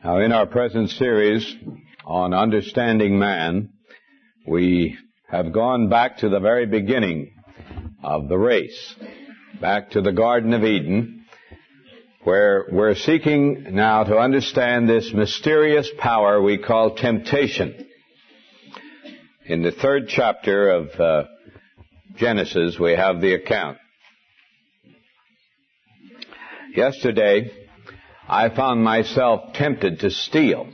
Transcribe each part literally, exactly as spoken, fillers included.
Now, in our present series on understanding man, we have gone back to the very beginning of the race, back to the Garden of Eden, where we're seeking now to understand this mysterious power we call temptation. In the third chapter of uh, Genesis, we have the account. Yesterday, I found myself tempted to steal.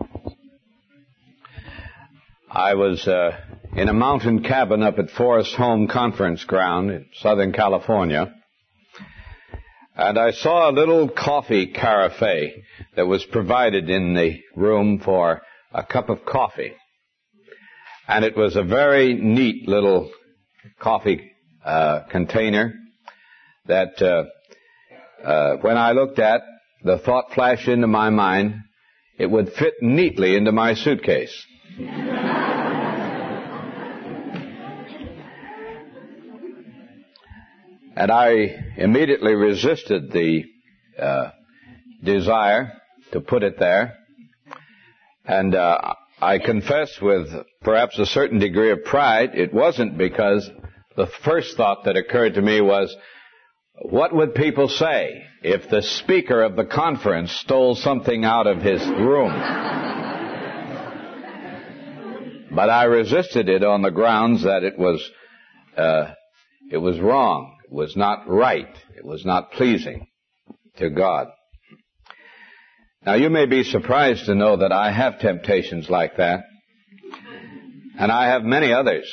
I was uh, in a mountain cabin up at Forest Home Conference Ground in Southern California, and I saw a little coffee carafe that was provided in the room for a cup of coffee. And it was a very neat little coffee uh, container that uh, uh, when I looked at, the thought flashed into my mind, it would fit neatly into my suitcase. And I immediately resisted the uh, desire to put it there. And uh, I confess with perhaps a certain degree of pride, it wasn't because the first thought that occurred to me was, what would people say if the speaker of the conference stole something out of his room? But I resisted it on the grounds that it was, uh, it was wrong. It was not right. It was not pleasing to God. Now, you may be surprised to know that I have temptations like that, and I have many others.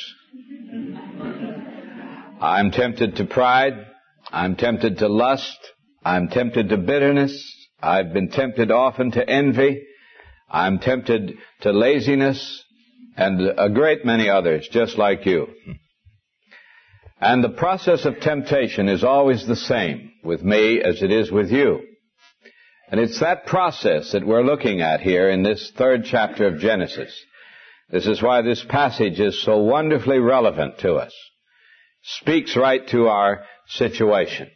I'm tempted to pride. I'm tempted to lust. I'm tempted to bitterness. I've been tempted often to envy. I'm tempted to laziness, and a great many others, just like you. And the process of temptation is always the same with me as it is with you. And it's that process that we're looking at here in this third chapter of Genesis. This is why this passage is so wonderfully relevant to us. Speaks right to our situation.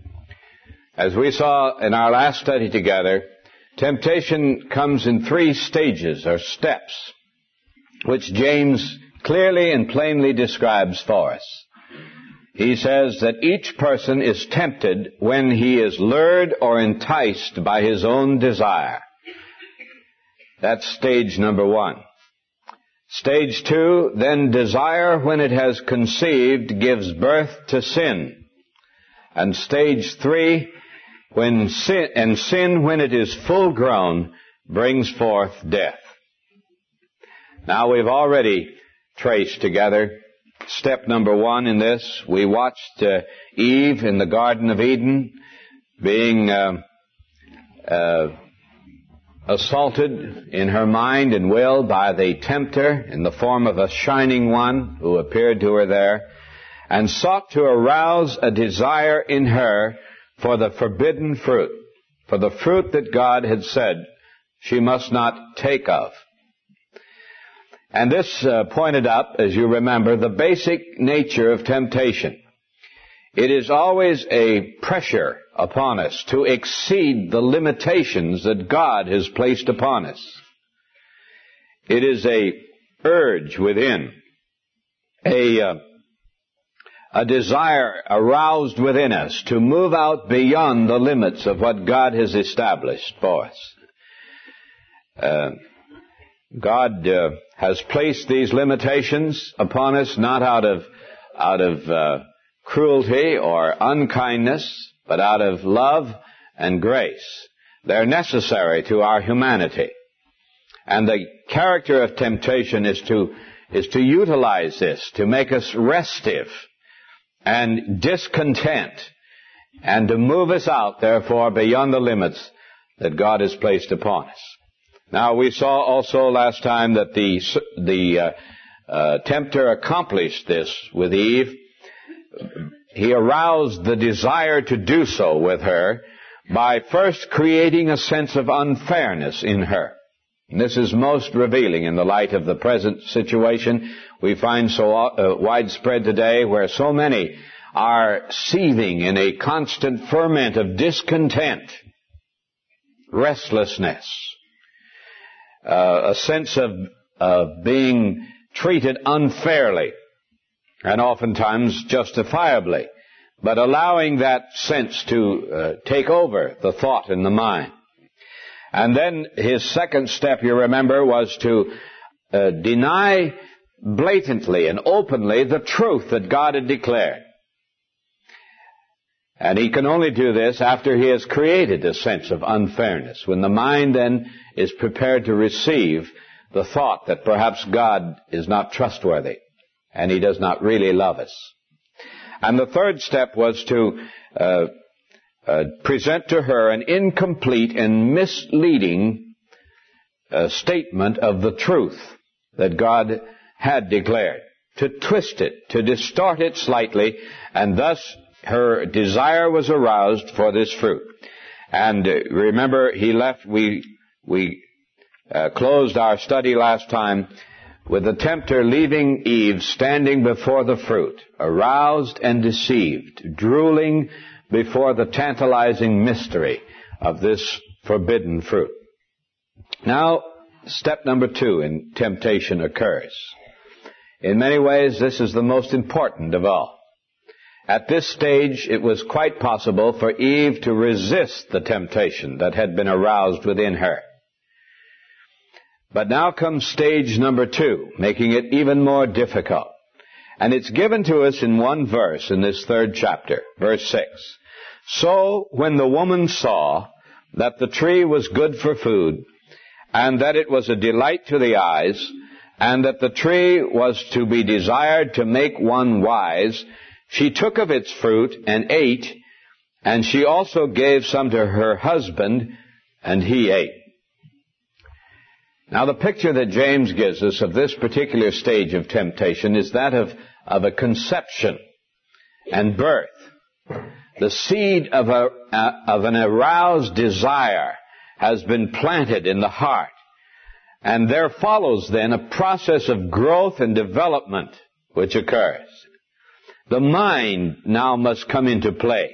As we saw in our last study together, temptation comes in three stages or steps, which James clearly and plainly describes for us. He says that each person is tempted when he is lured or enticed by his own desire. That's stage number one. Stage two, then desire when it has conceived gives birth to sin. And stage three, when sin, and sin when it is full grown brings forth death. Now we've already traced together step number one in this. We watched uh, Eve in the Garden of Eden being uh, uh, assaulted in her mind and will by the tempter in the form of a shining one who appeared to her there and sought to arouse a desire in her for the forbidden fruit, for the fruit that God had said she must not take of. And this uh, pointed up, as you remember, the basic nature of temptation. It is always a pressure upon us to exceed the limitations that God has placed upon us. It is a urge within, a, uh, a desire aroused within us to move out beyond the limits of what God has established for us. Uh, God uh, has placed these limitations upon us not out of out of uh, cruelty or unkindness, but out of love and grace. They're necessary to our humanity. And the character of temptation is to is to utilize this, to make us restive and discontent, and to move us out, therefore, beyond the limits that God has placed upon us. Now, we saw also last time that the the uh, uh, tempter accomplished this with Eve. He aroused the desire to do so with her by first creating a sense of unfairness in her. And this is most revealing in the light of the present situation we find so uh, widespread today, where so many are seething in a constant ferment of discontent, restlessness, uh, a sense of, of being treated unfairly, and oftentimes justifiably, but allowing that sense to uh, take over the thought in the mind. And then his second step, you remember, was to uh, deny blatantly and openly the truth that God had declared. And he can only do this after he has created a sense of unfairness, when the mind then is prepared to receive the thought that perhaps God is not trustworthy and he does not really love us. And the third step was to uh, uh, present to her an incomplete and misleading uh, statement of the truth that God had declared, to twist it, to distort it slightly, and thus her desire was aroused for this fruit. And uh, remember, he left, we, we uh, closed our study last time with the tempter leaving Eve standing before the fruit, aroused and deceived, drooling before the tantalizing mystery of this forbidden fruit. Now, step number two in temptation occurs. In many ways, this is the most important of all. At this stage, it was quite possible for Eve to resist the temptation that had been aroused within her. But now comes stage number two, making it even more difficult. And it's given to us in one verse in this third chapter, verse six. So when the woman saw that the tree was good for food, and that it was a delight to the eyes, and that the tree was to be desired to make one wise, she took of its fruit and ate, and she also gave some to her husband, and he ate. Now the picture that James gives us of this particular stage of temptation is that of, of a conception and birth. The seed of, a, uh, of an aroused desire has been planted in the heart. And there follows then a process of growth and development which occurs. The mind now must come into play.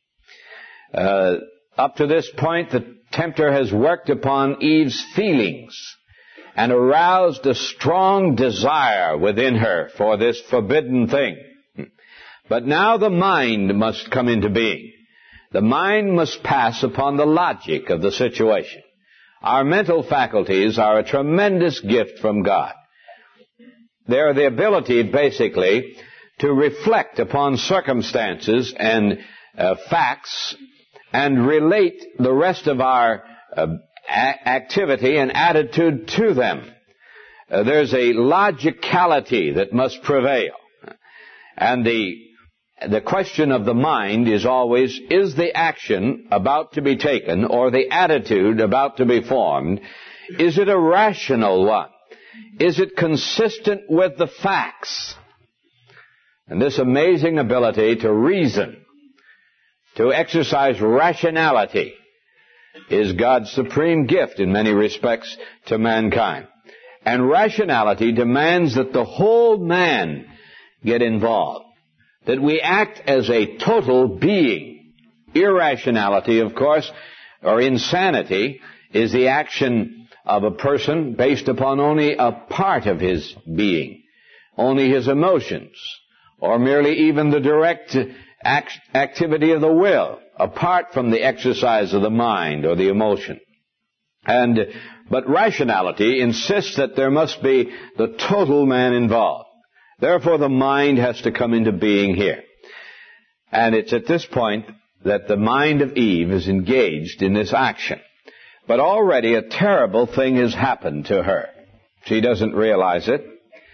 Uh, up to this point, the tempter has worked upon Eve's feelings and aroused a strong desire within her for this forbidden thing. But now the mind must come into being. The mind must pass upon the logic of the situation. Our mental faculties are a tremendous gift from God. They are the ability, basically, to reflect upon circumstances and uh, facts and relate the rest of our uh, a- activity and attitude to them. Uh, there's a logicality that must prevail. And the the question of the mind is always, is the action about to be taken or the attitude about to be formed, is it a rational one? Is it consistent with the facts? And this amazing ability to reason, to exercise rationality, is God's supreme gift in many respects to mankind. And rationality demands that the whole man get involved, that we act as a total being. Irrationality, of course, or insanity, is the action of a person based upon only a part of his being, only his emotions, or merely even the direct act- activity of the will, apart from the exercise of the mind or the emotion. And, but rationality insists that there must be the total man involved. Therefore, the mind has to come into being here. And it's at this point that the mind of Eve is engaged in this action. But already a terrible thing has happened to her. She doesn't realize it.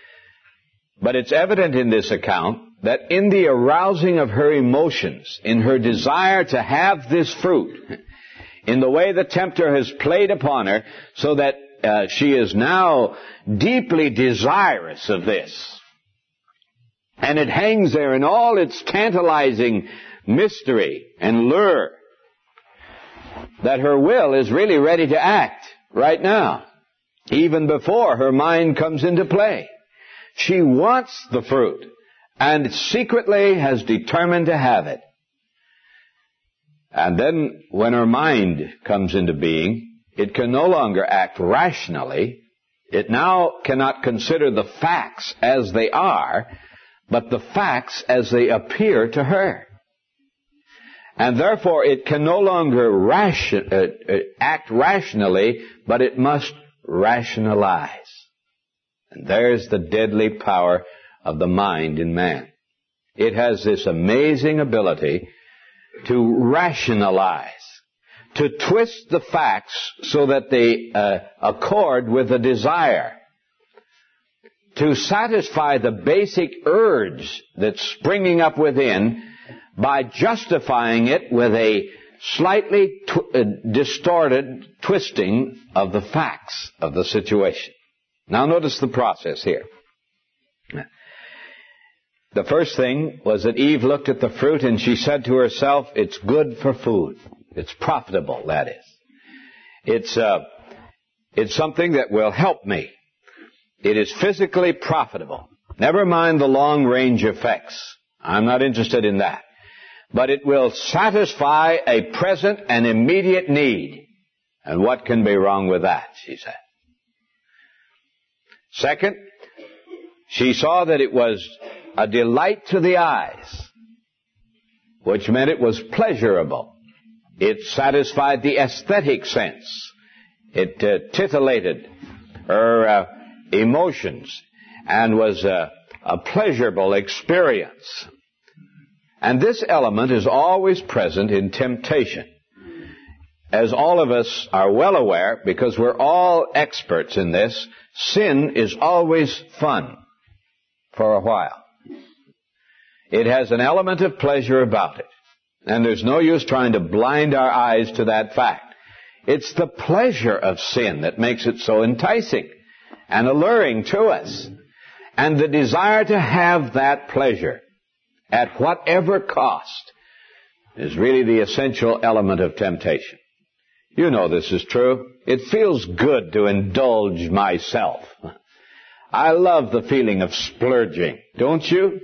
But it's evident in this account that in the arousing of her emotions, in her desire to have this fruit, in the way the tempter has played upon her, so that uh, she is now deeply desirous of this. And it hangs there in all its tantalizing mystery and lure, that her will is really ready to act right now, even before her mind comes into play. She wants the fruit, and secretly has determined to have it. And then, when her mind comes into being, It can no longer act rationally. It now cannot consider the facts as they are, but the facts as they appear to her. And therefore it can no longer ration, uh, uh, act rationally, but it must rationalize. And there's the deadly power of the mind in man. It has this amazing ability to rationalize, to twist the facts so that they uh, accord with the desire, to satisfy the basic urge that's springing up within by justifying it with a slightly tw- uh, distorted twisting of the facts of the situation. Now notice the process here. The first thing was that Eve looked at the fruit and she said to herself, it's good for food. It's profitable, that is. It's, uh, it's something that will help me. It is physically profitable. Never mind the long-range effects. I'm not interested in that. But it will satisfy a present and immediate need. And what can be wrong with that, she said. Second, she saw that it was a delight to the eyes, which meant it was pleasurable. It satisfied the aesthetic sense. It uh, titillated her uh, emotions and was uh, a pleasurable experience. And this element is always present in temptation. As all of us are well aware, because we're all experts in this, sin is always fun for a while. It has an element of pleasure about it. And there's no use trying to blind our eyes to that fact. It's the pleasure of sin that makes it so enticing and alluring to us. And the desire to have that pleasure at whatever cost is really the essential element of temptation. You know this is true. It feels good to indulge myself. I love the feeling of splurging, don't you?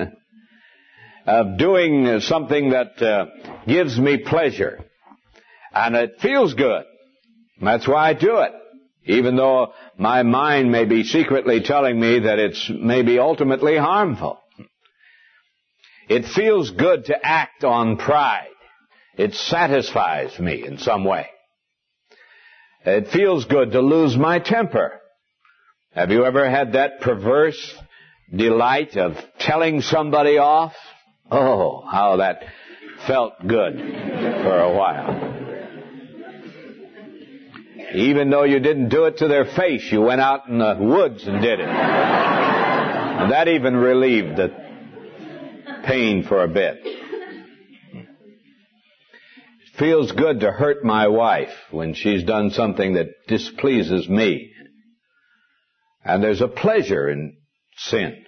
Of doing something that uh, gives me pleasure. And it feels good. That's why I do it. Even though my mind may be secretly telling me that it's maybe ultimately harmful. It feels good to act on pride. It satisfies me in some way. It feels good to lose my temper. Have you ever had that perverse delight of telling somebody off? Oh, how that felt good for a while. Even though you didn't do it to their face, you went out in the woods and did it. And that even relieved the pain for a bit. It feels good to hurt my wife when she's done something that displeases me. And there's a pleasure in sin.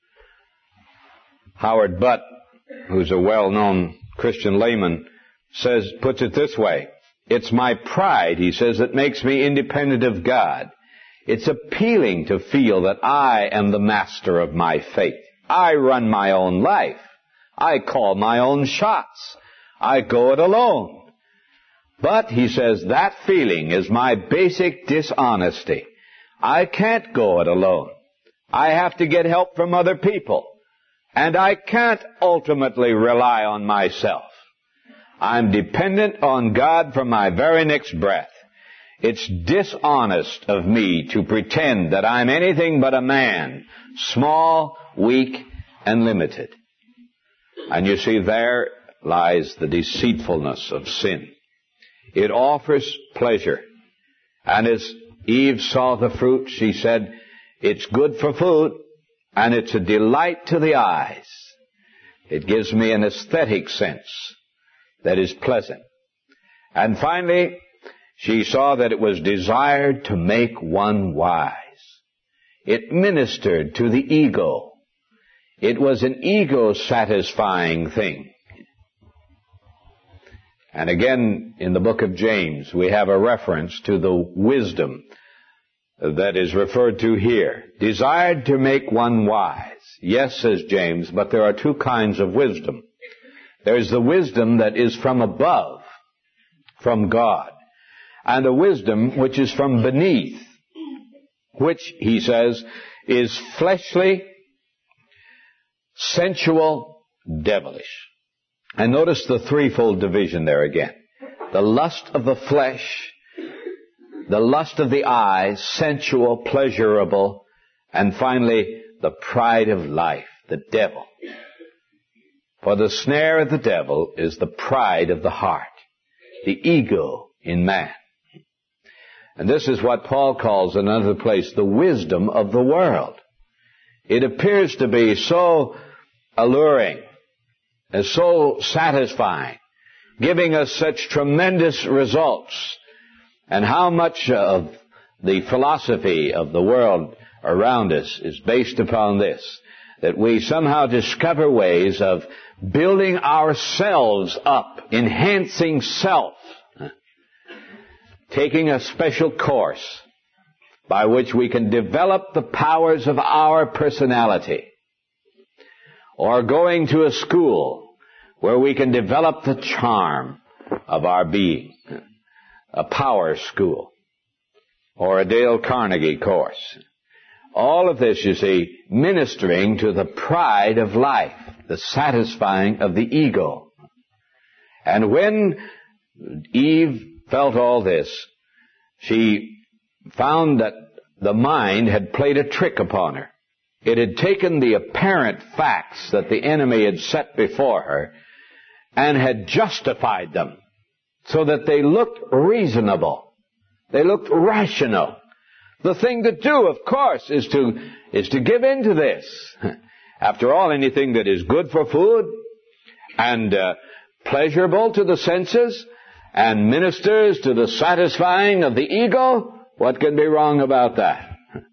Howard Butt, who's a well-known Christian layman, says, puts it this way. It's my pride, he says, that makes me independent of God. It's appealing to feel that I am the master of my fate. I run my own life. I call my own shots. I go it alone. But, he says, that feeling is my basic dishonesty. I can't go it alone. I have to get help from other people. And I can't ultimately rely on myself. I'm dependent on God for my very next breath. It's dishonest of me to pretend that I'm anything but a man, small, weak, and limited. And you see, there lies the deceitfulness of sin. It offers pleasure. And as Eve saw the fruit, she said, it's good for food, and it's a delight to the eyes. It gives me an aesthetic sense that is pleasant. And finally, she saw that it was desired to make one wise. It ministered to the ego. It was an ego-satisfying thing. And again, in the book of James, we have a reference to the wisdom that is referred to here. Desired to make one wise. Yes, says James, but there are two kinds of wisdom. There's the wisdom that is from above, from God. and a wisdom which is from beneath, which, he says, is fleshly, sensual, devilish. And notice the threefold division there again. The lust of the flesh, the lust of the eyes, sensual, pleasurable, and finally, the pride of life, the devil. For the snare of the devil is the pride of the heart, the ego in man. And this is what Paul calls in another place the wisdom of the world. It appears to be so alluring and so satisfying, giving us such tremendous results. And how much of the philosophy of the world around us is based upon this, that we somehow discover ways of building ourselves up, enhancing self, taking a special course by which we can develop the powers of our personality, or going to a school where we can develop the charm of our being, a power school, or a Dale Carnegie course. All of this, you see, ministering to the pride of life, the satisfying of the ego. And when Eve felt all this, she found that the mind had played a trick upon her. It had taken the apparent facts that the enemy had set before her and had justified them so that they looked reasonable. They looked rational. The thing to do, of course, is to, is to give in to this. After all, anything that is good for food and uh, pleasurable to the senses and ministers to the satisfying of the ego, what can be wrong about that?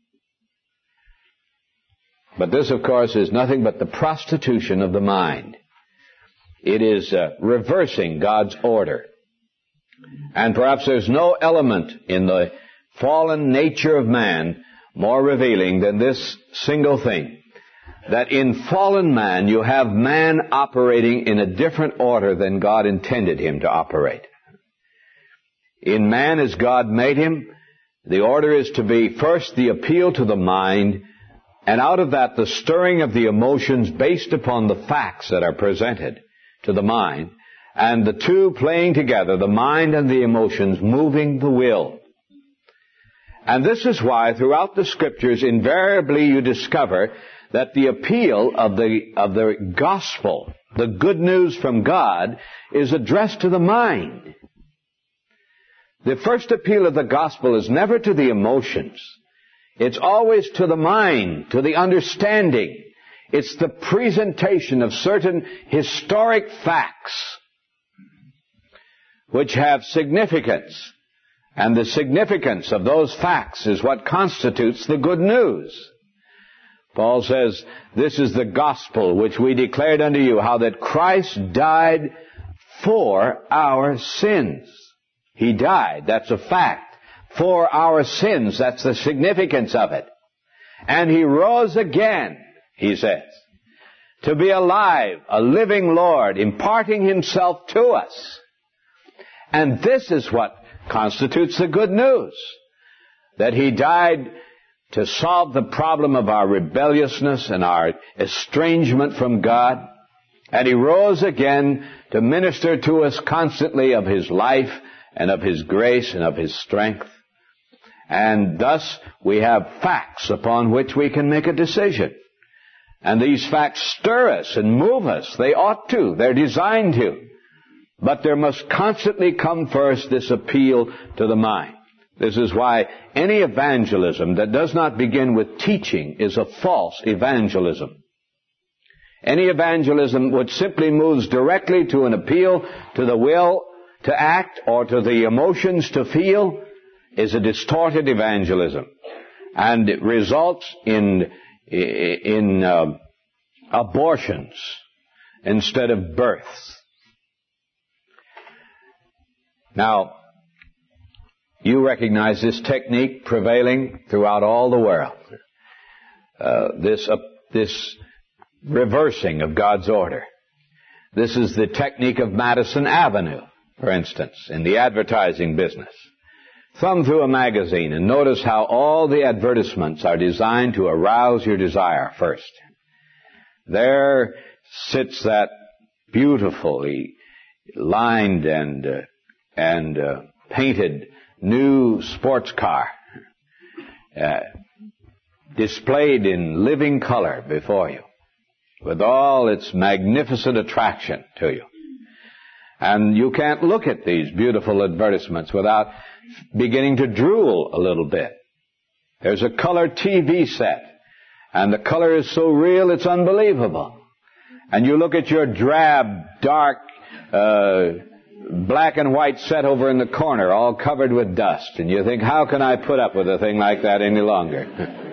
But this, of course, is nothing but the prostitution of the mind. It is uh, reversing God's order. And perhaps there's no element in the fallen nature of man more revealing than this single thing, that in fallen man you have man operating in a different order than God intended him to operate. In man, as God made him, the order is to be first the appeal to the mind, and out of that the stirring of the emotions based upon the facts that are presented to the mind, and the two playing together, the mind and the emotions, moving the will. And this is why throughout the Scriptures invariably you discover that the appeal of the, of the gospel, the good news from God, is addressed to the mind. The first appeal of the gospel is never to the emotions. It's always to the mind, to the understanding. It's the presentation of certain historic facts which have significance. And the significance of those facts is what constitutes the good news. Paul says, this is the gospel which we declared unto you, how that Christ died for our sins. He died, that's a fact. For our sins, that's the significance of it. And He rose again, he says, to be alive, a living Lord, imparting Himself to us. And this is what constitutes the good news, that He died to solve the problem of our rebelliousness and our estrangement from God, and He rose again to minister to us constantly of His life and of His grace and of His strength. And thus we have facts upon which we can make a decision. And these facts stir us and move us. They ought to. They're designed to. But there must constantly come first this appeal to the mind. This is why any evangelism that does not begin with teaching is a false evangelism. Any evangelism which simply moves directly to an appeal to the will to act or to the emotions to feel is a distorted evangelism. And it results in, in uh, abortions instead of births. Now, you recognize this technique prevailing throughout all the world. Uh, this, uh, this reversing of God's order. This is the technique of Madison Avenue, for instance, in the advertising business. thumb through a magazine and notice how all the advertisements are designed to arouse your desire first. There sits that beautifully lined and uh, and uh, painted new sports car, uh, displayed in living color before you, with all its magnificent attraction to you. And you can't look at these beautiful advertisements without beginning to drool a little bit. There's a color T V set, and the color is so real it's unbelievable. And you look at your drab, dark, uh, black and white set over in the corner, all covered with dust, and you think, how can I put up with a thing like that any longer?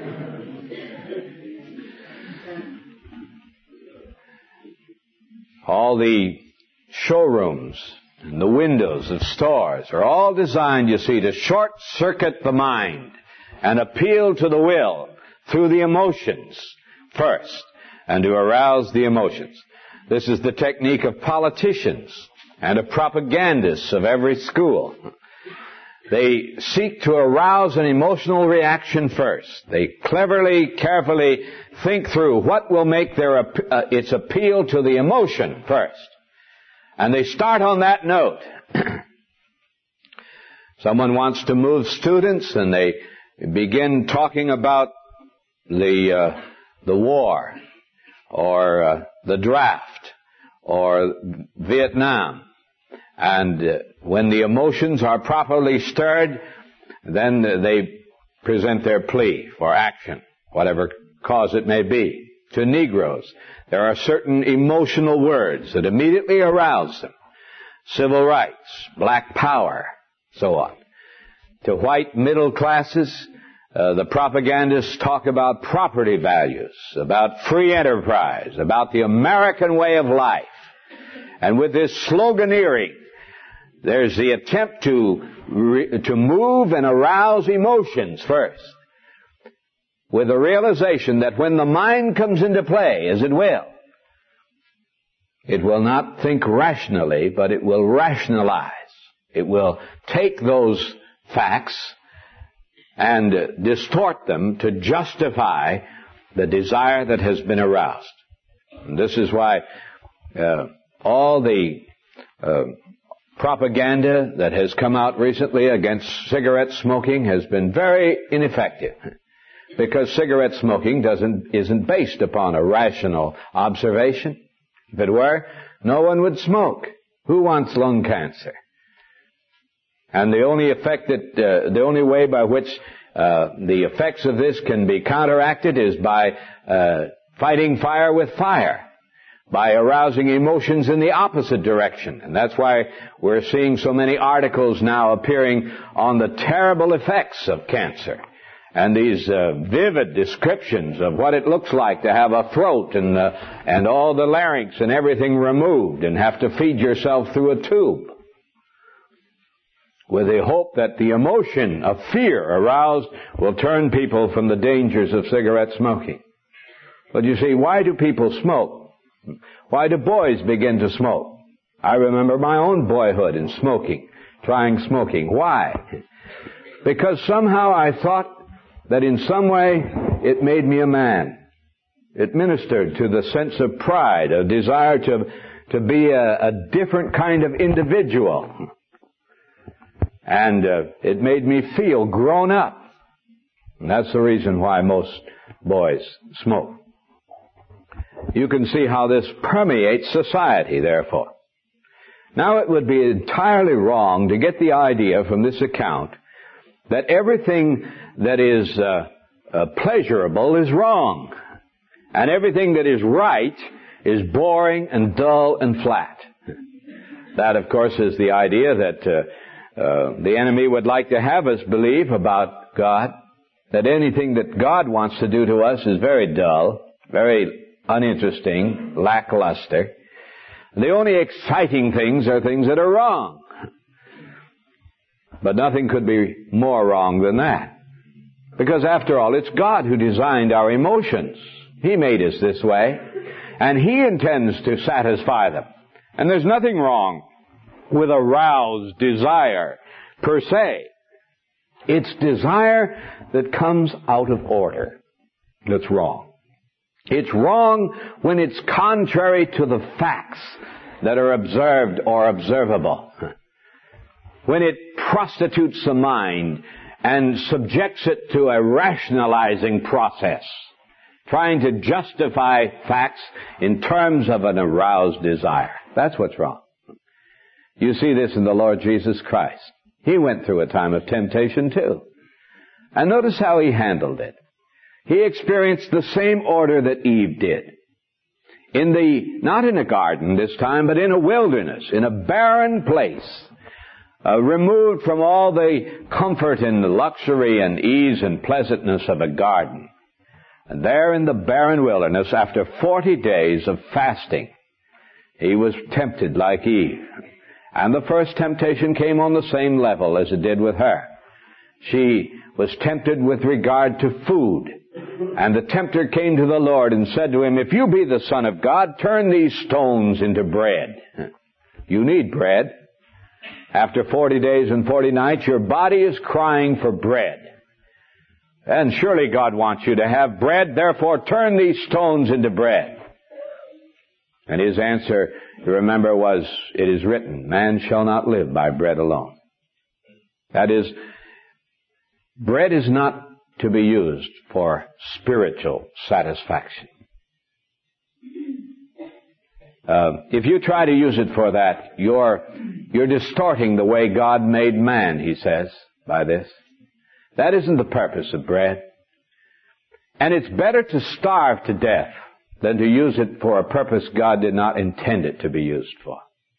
All the showrooms and the windows of stores are all designed, you see, to short-circuit the mind and appeal to the will through the emotions first, and to arouse the emotions. This is the technique of politicians and of propagandists of every school. They seek to arouse an emotional reaction first. They cleverly, carefully think through what will make their uh, its appeal to the emotion first. And they start on that note. Someone wants to move students, and they begin talking about the uh, the war, or uh, the draft, or Vietnam. And uh, when the emotions are properly stirred, then they present their plea for action, whatever cause it may be. To Negroes, there are certain emotional words that immediately arouse them. Civil rights, black power, so on. To white middle classes, uh, the propagandists talk about property values, about free enterprise, about the American way of life. And with this sloganeering, there's the attempt to re- to move and arouse emotions first, with the realization that when the mind comes into play, as it will, it will not think rationally, but it will rationalize. It will take those facts and distort them to justify the desire that has been aroused. And this is why uh, all the uh, propaganda that has come out recently against cigarette smoking has been very ineffective. Because cigarette smoking doesn't, isn't based upon a rational observation. If it were, no one would smoke. Who wants lung cancer? And the only effect that, uh, the only way by which uh, the effects of this can be counteracted is by uh, fighting fire with fire, by arousing emotions in the opposite direction. And that's why we're seeing so many articles now appearing on the terrible effects of cancer. And these uh, vivid descriptions of what it looks like to have a throat and uh, and all the larynx and everything removed and have to feed yourself through a tube, with the hope that the emotion of fear aroused will turn people from the dangers of cigarette smoking. But you see, why do people smoke? Why do boys begin to smoke? I remember my own boyhood in smoking, trying smoking. Why? Because somehow I thought that in some way it made me a man. It ministered to the sense of pride, a desire to, to be a, a different kind of individual. And uh, it made me feel grown up. And that's the reason why most boys smoke. You can see how this permeates society, therefore. Now, it would be entirely wrong to get the idea from this account that everything that is uh, uh, pleasurable is wrong, and everything that is right is boring and dull and flat. That, of course, is the idea that uh, uh, the enemy would like to have us believe about God, that anything that God wants to do to us is very dull, very uninteresting, lackluster. The only exciting things are things that are wrong. But nothing could be more wrong than that. Because after all, it's God who designed our emotions. He made us this way, and He intends to satisfy them. And there's nothing wrong with aroused desire per se. It's desire that comes out of order that's wrong. It's wrong when it's contrary to the facts that are observed or observable. When it prostitutes the mind and subjects it to a rationalizing process, trying to justify facts in terms of an aroused desire. That's what's wrong. You see this in the Lord Jesus Christ. He went through a time of temptation too. And notice how he handled it. He experienced the same order that Eve did. In the, not in a garden this time, but in a wilderness, in a barren place, uh, removed from all the comfort and the luxury and ease and pleasantness of a garden. And there in the barren wilderness, after forty days of fasting, he was tempted like Eve. And the first temptation came on the same level as it did with her. She was tempted with regard to food. And the tempter came to the Lord and said to him, if you be the Son of God, turn these stones into bread. You need bread. After forty days and forty nights, your body is crying for bread. And surely God wants you to have bread, therefore turn these stones into bread. And his answer, you remember, was, it is written, man shall not live by bread alone. That is, bread is not to be used for spiritual satisfaction. Uh, if you try to use it for that, you're, you're distorting the way God made man, he says, by this. That isn't the purpose of bread. And it's better to starve to death than to use it for a purpose God did not intend it to be used for.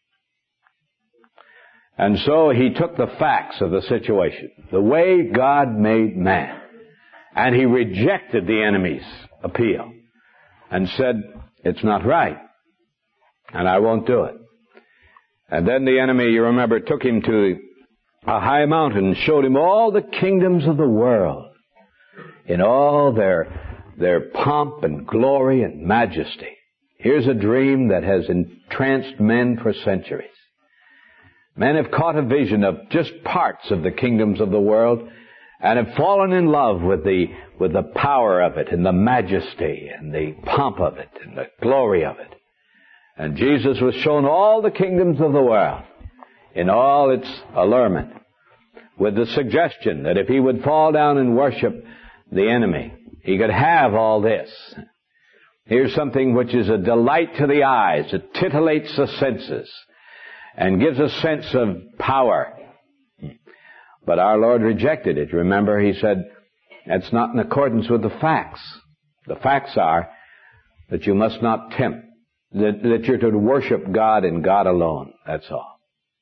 And so he took the facts of the situation, the way God made man, and he rejected the enemy's appeal and said, it's not right, and I won't do it. And then the enemy, you remember, took him to a high mountain and showed him all the kingdoms of the world in all their, their pomp and glory and majesty. Here's a dream that has entranced men for centuries. Men have caught a vision of just parts of the kingdoms of the world and have fallen in love with the, with the power of it and the majesty and the pomp of it and the glory of it. And Jesus was shown all the kingdoms of the world in all its allurement, with the suggestion that if he would fall down and worship the enemy, he could have all this. Here's something which is a delight to the eyes, it titillates the senses, and gives a sense of power. But our Lord rejected it. Remember, he said, that's not in accordance with the facts. The facts are that you must not tempt, that, that you're to worship God and God alone. That's all.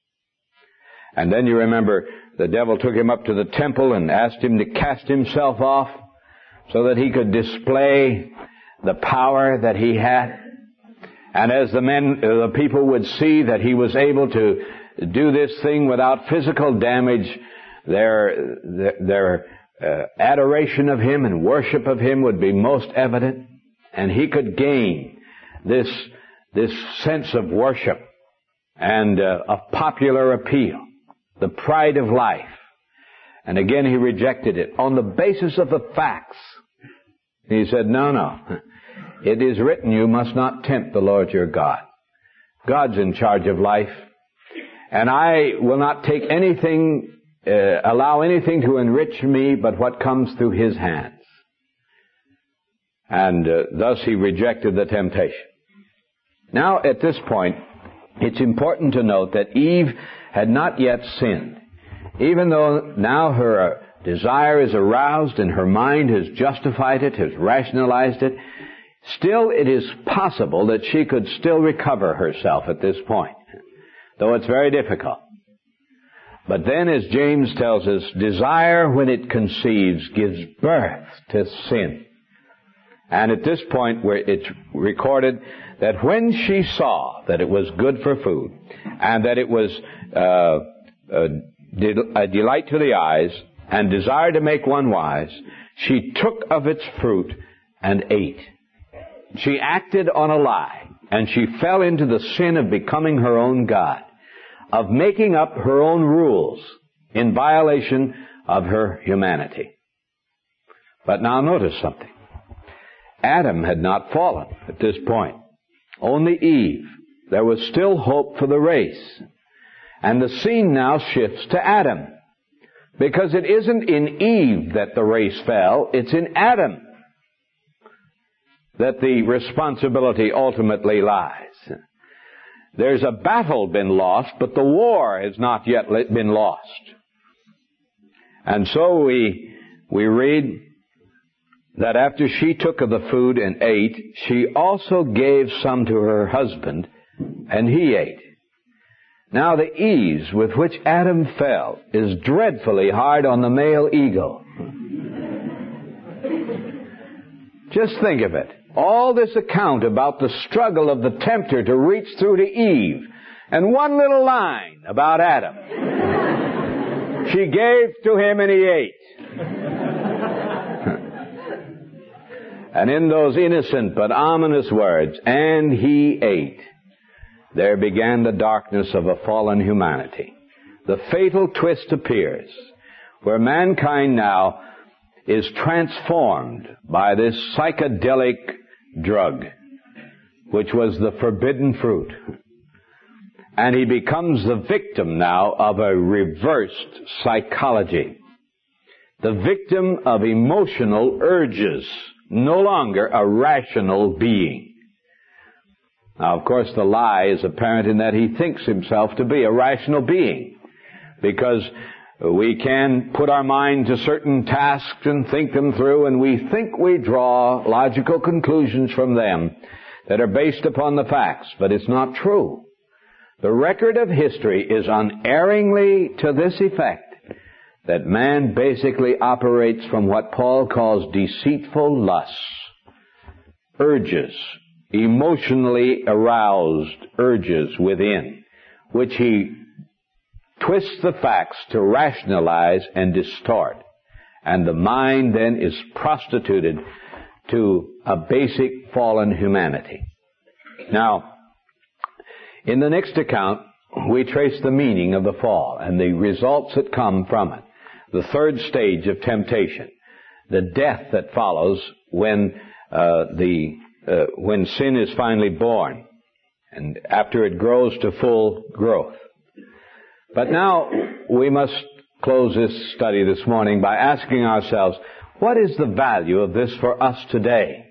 And then you remember, the devil took him up to the temple and asked him to cast himself off so that he could display the power that he had. And as the men, the people would see that he was able to do this thing without physical damage, their, their, their uh, adoration of him and worship of him would be most evident. And he could gain this, this sense of worship and uh, of popular appeal, the pride of life. And again he rejected it on the basis of the facts. He said, no, no. It is written, you must not tempt the Lord your God. God's in charge of life. And I will not take anything, uh, allow anything to enrich me but what comes through his hands. And uh, thus he rejected the temptation. Now at this point, it's important to note that Eve had not yet sinned. Even though now her desire is aroused and her mind has justified it, has rationalized it, still it is possible that she could still recover herself at this point, though it's very difficult. But then, as James tells us, desire when it conceives gives birth to sin. And at this point where it's recorded that when she saw that it was good for food and that it was uh, a, a delight to the eyes and desired to make one wise, she took of its fruit and ate. She acted on a lie, and she fell into the sin of becoming her own God, of making up her own rules in violation of her humanity. But now notice something. Adam had not fallen at this point. Only Eve. There was still hope for the race. And the scene now shifts to Adam. Because it isn't in Eve that the race fell, it's in Adam that the responsibility ultimately lies. There's a battle been lost, but the war has not yet been lost. And so we, we read that after she took of the food and ate, she also gave some to her husband, and he ate. Now the ease with which Adam fell is dreadfully hard on the male ego. Just think of it. All this account about the struggle of the tempter to reach through to Eve, and one little line about Adam. She gave to him and he ate. And in those innocent but ominous words, and he ate, there began the darkness of a fallen humanity. The fatal twist appears, where mankind now is transformed by this psychedelic drug, which was the forbidden fruit. And he becomes the victim now of a reversed psychology. The victim of emotional urges, no longer a rational being. Now, of course, the lie is apparent in that he thinks himself to be a rational being, because we can put our mind to certain tasks and think them through, and we think we draw logical conclusions from them that are based upon the facts, but it's not true. The record of history is unerringly to this effect, that man basically operates from what Paul calls deceitful lusts, urges, emotionally aroused urges within, which he twists the facts to rationalize and distort. And the mind then is prostituted to a basic fallen humanity. Now, in the next account, we trace the meaning of the fall and the results that come from it. The third stage of temptation, the death that follows when uh, the uh, when sin is finally born, and after it grows to full growth. But now we must close this study this morning by asking ourselves, what is the value of this for us today?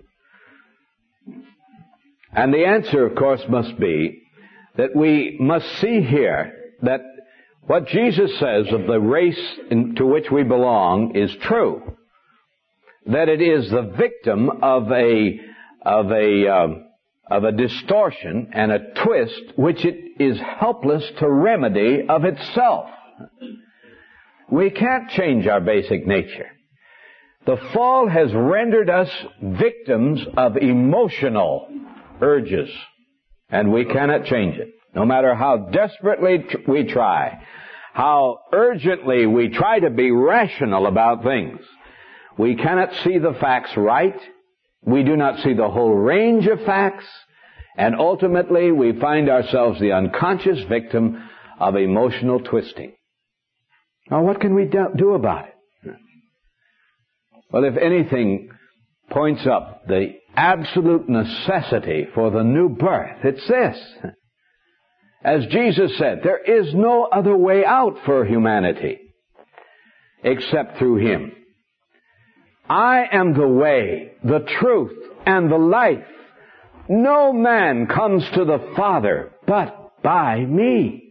And the answer, of course, must be that we must see here that what Jesus says of the race in, to which we belong is true. That it is the victim of a of a um, of a distortion and a twist which it is helpless to remedy of itself. We can't change our basic nature. The fall has rendered us victims of emotional urges, and we cannot change it. No matter how desperately tr- we try, how urgently we try to be rational about things, we cannot see the facts right. We do not see the whole range of facts, and ultimately we find ourselves the unconscious victim of emotional twisting. Now, what can we do about it? Well, if anything points up the absolute necessity for the new birth, it's this. As Jesus said, there is no other way out for humanity except through Him. I am the way, the truth, and the life. No man comes to the Father but by me.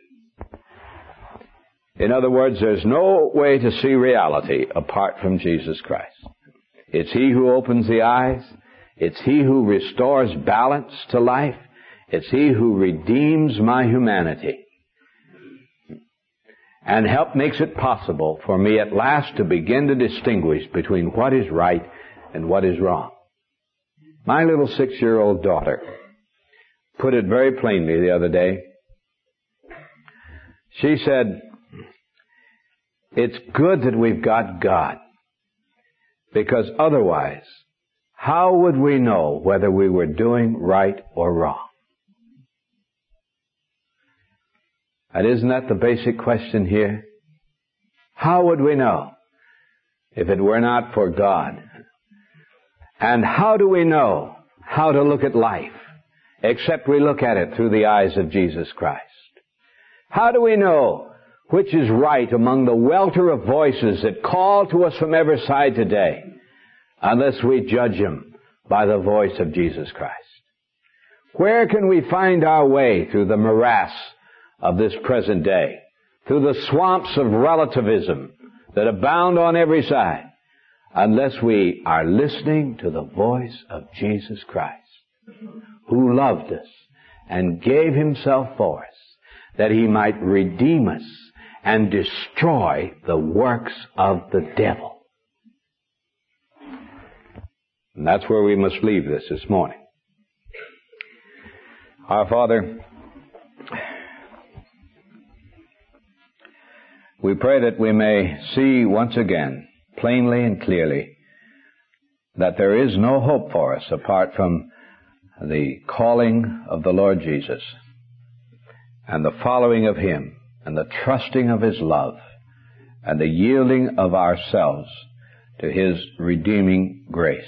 In other words, there's no way to see reality apart from Jesus Christ. It's He who opens the eyes. It's He who restores balance to life. It's He who redeems my humanity and help makes it possible for me at last to begin to distinguish between what is right and what is wrong. My little six-year-old daughter put it very plainly the other day. She said, "It's good that we've got God, because otherwise, how would we know whether we were doing right or wrong?" And isn't that the basic question here? How would we know if it were not for God? And how do we know how to look at life except we look at it through the eyes of Jesus Christ? How do we know which is right among the welter of voices that call to us from every side today unless we judge them by the voice of Jesus Christ? Where can we find our way through the morass of this present day, through the swamps of relativism that abound on every side, unless we are listening to the voice of Jesus Christ, who loved us and gave himself for us, that he might redeem us and destroy the works of the devil. And that's where we must leave this this morning. Our Father, we pray that we may see once again, plainly and clearly, that there is no hope for us apart from the calling of the Lord Jesus and the following of him and the trusting of his love and the yielding of ourselves to his redeeming grace.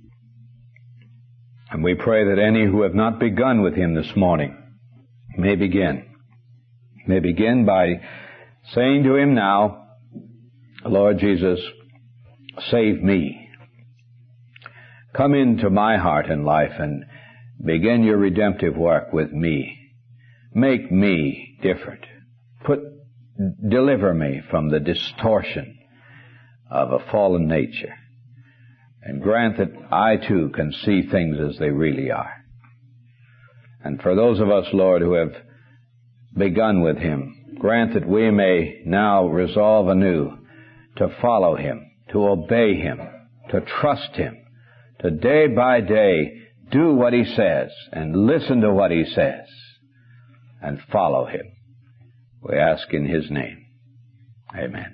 And we pray that any who have not begun with him this morning may begin. May begin by saying to him now, Lord Jesus, save me. Come into my heart and life and begin your redemptive work with me. Make me different. Put, deliver me from the distortion of a fallen nature. And grant that I too can see things as they really are. And for those of us, Lord, who have begun with him, grant that we may now resolve anew to follow him, to obey him, to trust him, to day by day do what he says and listen to what he says and follow him. We ask in his name. Amen.